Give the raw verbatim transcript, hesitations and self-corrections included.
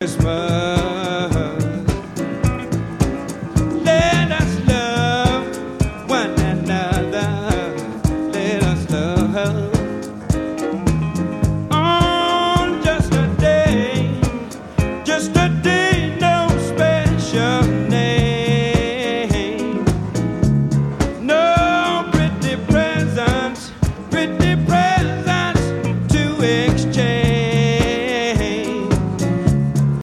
Christmas. Let us love one another. Let us love on just a day, just a day.